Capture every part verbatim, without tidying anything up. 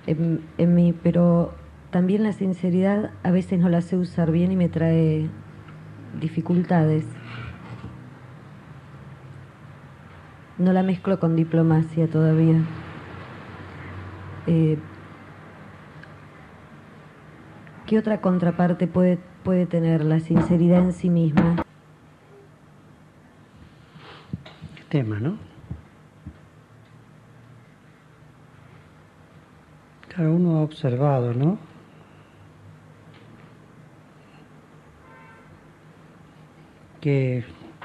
en, en mí, pero también la sinceridad a veces no la sé usar bien y me trae dificultades. No la mezclo con diplomacia todavía. Eh, ¿Qué otra contraparte puede, puede tener la sinceridad en sí misma? Tema, ¿no? Claro, uno ha observado, ¿no? Que,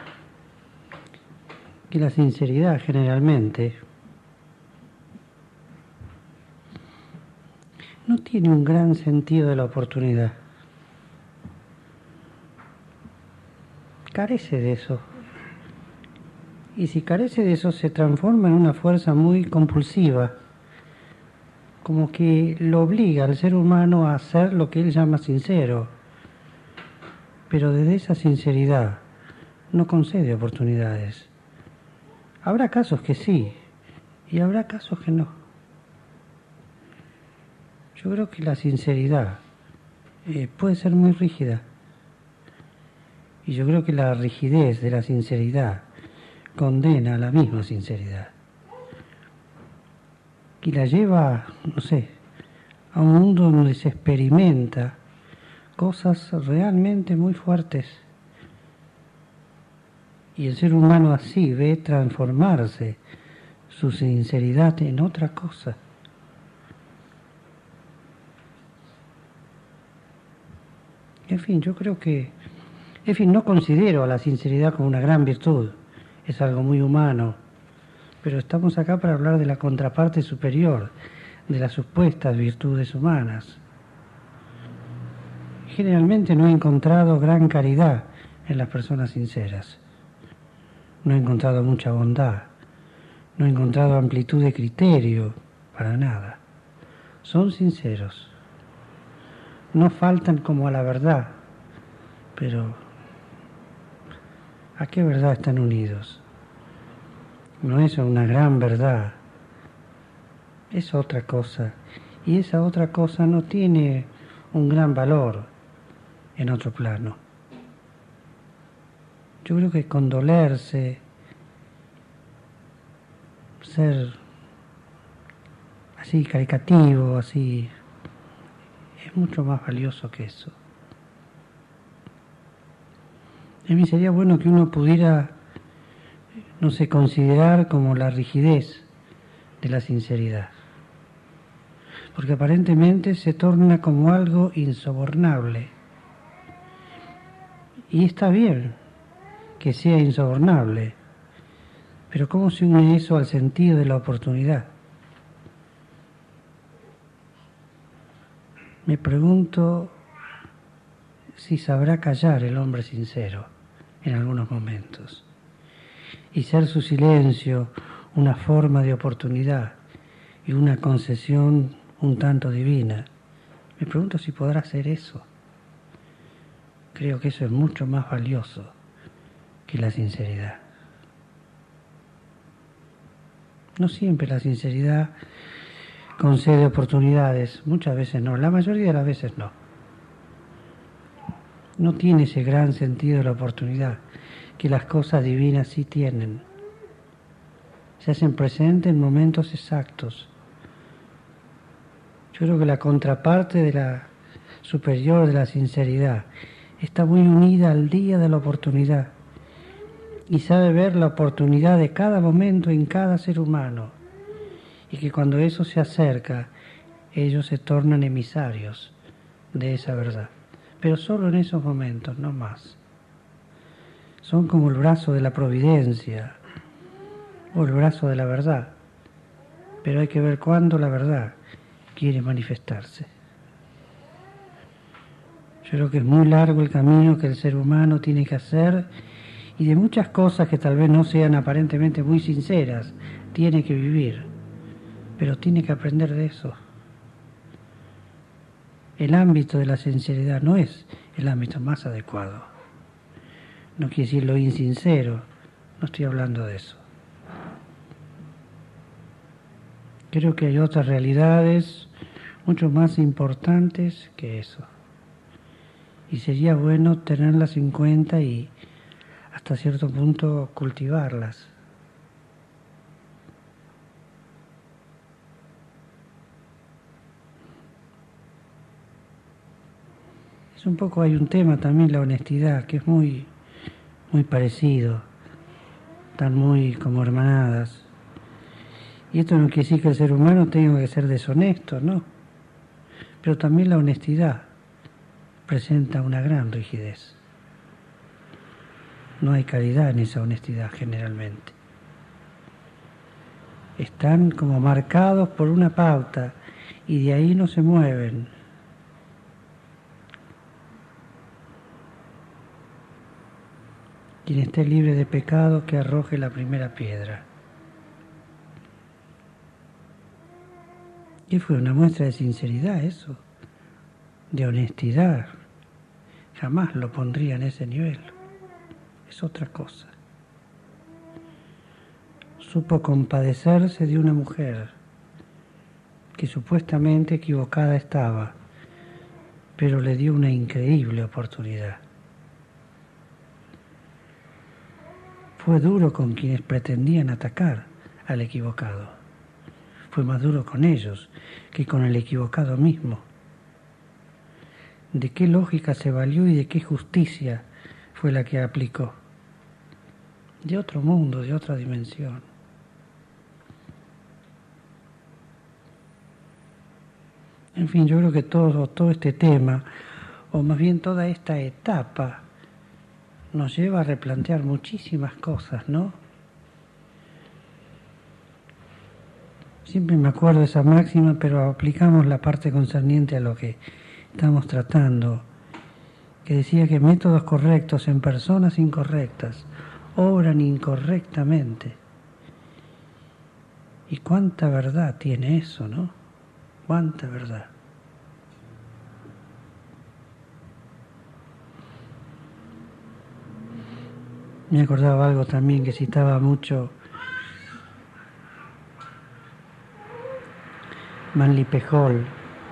que la sinceridad generalmente no tiene un gran sentido de la oportunidad. Carece de eso. Y si carece de eso, se transforma en una fuerza muy compulsiva, como que lo obliga al ser humano a hacer lo que él llama sincero. Pero desde esa sinceridad no concede oportunidades. Habrá casos que sí, y habrá casos que no. Yo creo que la sinceridad eh, puede ser muy rígida. Y yo creo que la rigidez de la sinceridad condena a la misma sinceridad. Y la lleva, no sé, a un mundo donde se experimenta cosas realmente muy fuertes. Y el ser humano así ve transformarse su sinceridad en otra cosa. En fin, yo creo que, en fin, no considero a la sinceridad como una gran virtud. Es algo muy humano. Pero estamos acá para hablar de la contraparte superior, de las supuestas virtudes humanas. Generalmente no he encontrado gran caridad en las personas sinceras. No he encontrado mucha bondad. No he encontrado amplitud de criterio, para nada. Son sinceros. No faltan como a la verdad, pero ¿a qué verdad están unidos? No es una gran verdad, es otra cosa. Y esa otra cosa no tiene un gran valor en otro plano. Yo creo que condolerse, ser así caricativo, así, es mucho más valioso que eso. A mí sería bueno que uno pudiera, no sé, considerar como la rigidez de la sinceridad. Porque aparentemente se torna como algo insobornable. Y está bien que sea insobornable, pero ¿cómo se une eso al sentido de la oportunidad? Me pregunto si sabrá callar el hombre sincero en algunos momentos y ser su silencio una forma de oportunidad y una concesión un tanto divina. Me pregunto si podrá hacer eso. Creo que eso es mucho más valioso que la sinceridad. No siempre la sinceridad concede oportunidades, muchas veces no, la mayoría de las veces no. No tiene ese gran sentido de la oportunidad que las cosas divinas sí tienen. Se hacen presentes en momentos exactos. Yo creo que la contraparte de la superior de la sinceridad está muy unida al día de la oportunidad y sabe ver la oportunidad de cada momento en cada ser humano, y que cuando eso se acerca, ellos se tornan emisarios de esa verdad, pero solo en esos momentos, no más. Son como el brazo de la providencia o el brazo de la verdad, pero hay que ver cuándo la verdad quiere manifestarse. Yo creo que es muy largo el camino que el ser humano tiene que hacer, y de muchas cosas que tal vez no sean aparentemente muy sinceras, tiene que vivir, pero tiene que aprender de eso. El ámbito de la sinceridad no es el ámbito más adecuado. No quiere decir lo insincero, no estoy hablando de eso. Creo que hay otras realidades mucho más importantes que eso. Y sería bueno tenerlas en cuenta y hasta cierto punto cultivarlas. Es un poco, hay un tema también, la honestidad, que es muy, muy parecido, están muy como hermanadas. Y esto no quiere decir que el ser humano tenga que ser deshonesto, ¿no? Pero también la honestidad presenta una gran rigidez. No hay caridad en esa honestidad generalmente. Están como marcados por una pauta y de ahí no se mueven. Quien esté libre de pecado, que arroje la primera piedra. Y fue una muestra de sinceridad eso, de honestidad. Jamás lo pondría en ese nivel. Es otra cosa. Supo compadecerse de una mujer que supuestamente equivocada estaba, pero le dio una increíble oportunidad. Fue duro con quienes pretendían atacar al equivocado. Fue más duro con ellos que con el equivocado mismo. ¿De qué lógica se valió y de qué justicia fue la que aplicó? De otro mundo, de otra dimensión. En fin, yo creo que todo, todo este tema, o más bien toda esta etapa, nos lleva a replantear muchísimas cosas, ¿no? Siempre me acuerdo de esa máxima, pero aplicamos la parte concerniente a lo que estamos tratando, que decía que métodos correctos en personas incorrectas obran incorrectamente. Y cuánta verdad tiene eso, ¿no? Cuánta verdad. Me acordaba algo también que citaba mucho Manly P. Hall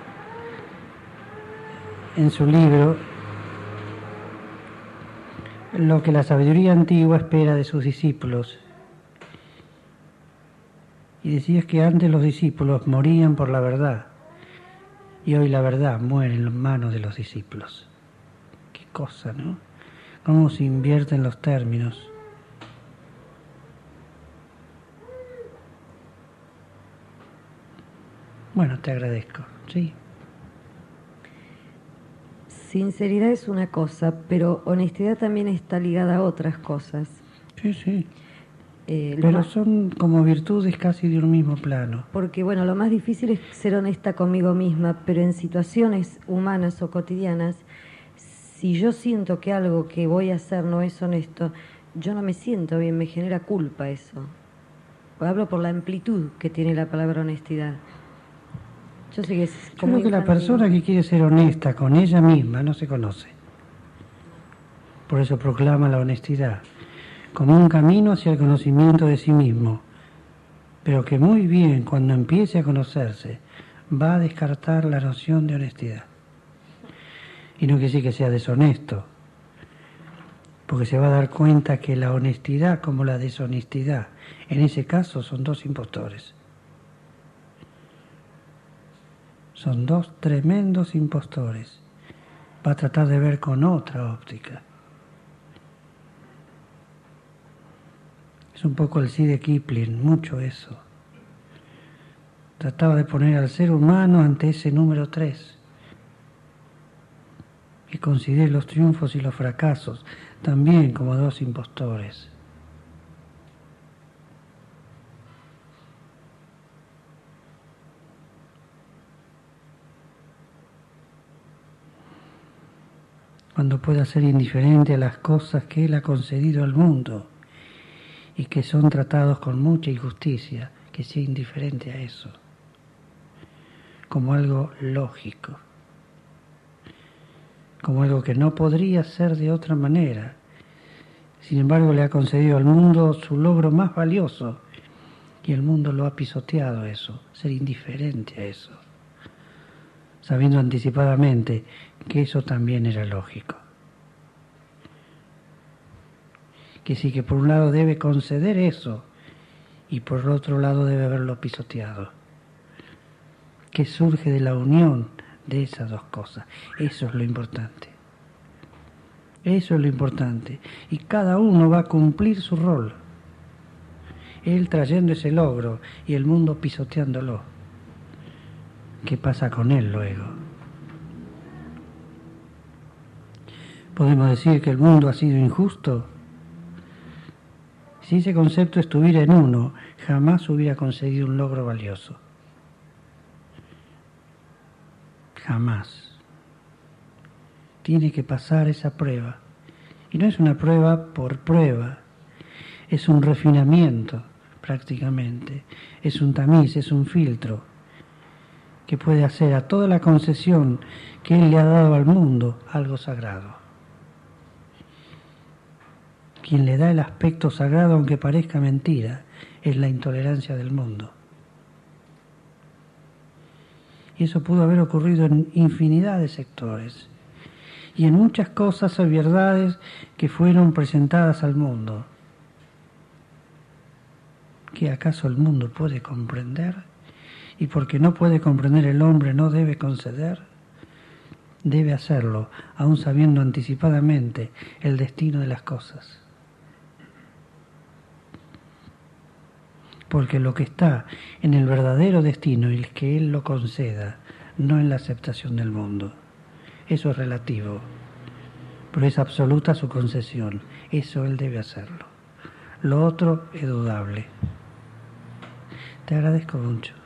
en su libro Lo que la sabiduría antigua espera de sus discípulos. Y decía que antes los discípulos morían por la verdad y hoy la verdad muere en las manos de los discípulos. Qué cosa, ¿no? Cómo se invierten los términos. Bueno, te agradezco, ¿sí? Sinceridad es una cosa, pero honestidad también está ligada a otras cosas. Sí, sí. Eh, pero más, son como virtudes casi de un mismo plano. Porque, bueno, lo más difícil es ser honesta conmigo misma, pero en situaciones humanas o cotidianas, si yo siento que algo que voy a hacer no es honesto, yo no me siento bien, me genera culpa eso. Hablo por la amplitud que tiene la palabra honestidad. Yo sé que es Yo como creo que la infantil. persona que quiere ser honesta con ella misma no se conoce. Por eso proclama la honestidad como un camino hacia el conocimiento de sí mismo, pero que muy bien cuando empiece a conocerse va a descartar la noción de honestidad. Y no quiere decir que sea deshonesto, porque se va a dar cuenta que la honestidad como la deshonestidad, en ese caso son dos impostores. Son dos tremendos impostores. Va a tratar de ver con otra óptica. Es un poco el sí de Kipling, mucho eso. Trataba de poner al ser humano ante ese número tres, que considere los triunfos y los fracasos también como dos impostores. Cuando pueda ser indiferente a las cosas que Él ha concedido al mundo y que son tratados con mucha injusticia, que sea indiferente a eso, como algo lógico, como algo que no podría ser de otra manera. Sin embargo, le ha concedido al mundo su logro más valioso y el mundo lo ha pisoteado eso, ser indiferente a eso. sabiendo anticipadamente que eso también era lógico. Que sí, que por un lado debe conceder eso y por otro lado debe haberlo pisoteado. Que surge de la unión de esas dos cosas. Eso es lo importante. Eso es lo importante. Y cada uno va a cumplir su rol. Él trayendo ese logro y el mundo pisoteándolo. ¿Qué pasa con él luego? ¿Podemos decir que el mundo ha sido injusto? Si ese concepto estuviera en uno, jamás hubiera conseguido un logro valioso. Jamás. Tiene que pasar esa prueba. Y no es una prueba por prueba, es un refinamiento prácticamente, es un tamiz, es un filtro que puede hacer a toda la concesión que Él le ha dado al mundo algo sagrado. Quien le da el aspecto sagrado, aunque parezca mentira, es la intolerancia del mundo. Y eso pudo haber ocurrido en infinidad de sectores. Y en muchas cosas hay verdades que fueron presentadas al mundo. ¿Qué acaso el mundo puede comprender? Y porque no puede comprender el hombre no debe conceder. Debe hacerlo, aun sabiendo anticipadamente el destino de las cosas. Porque lo que está en el verdadero destino es que Él lo conceda, no en la aceptación del mundo. Eso es relativo, pero es absoluta su concesión. Eso Él debe hacerlo. Lo otro es dudable. Te agradezco mucho.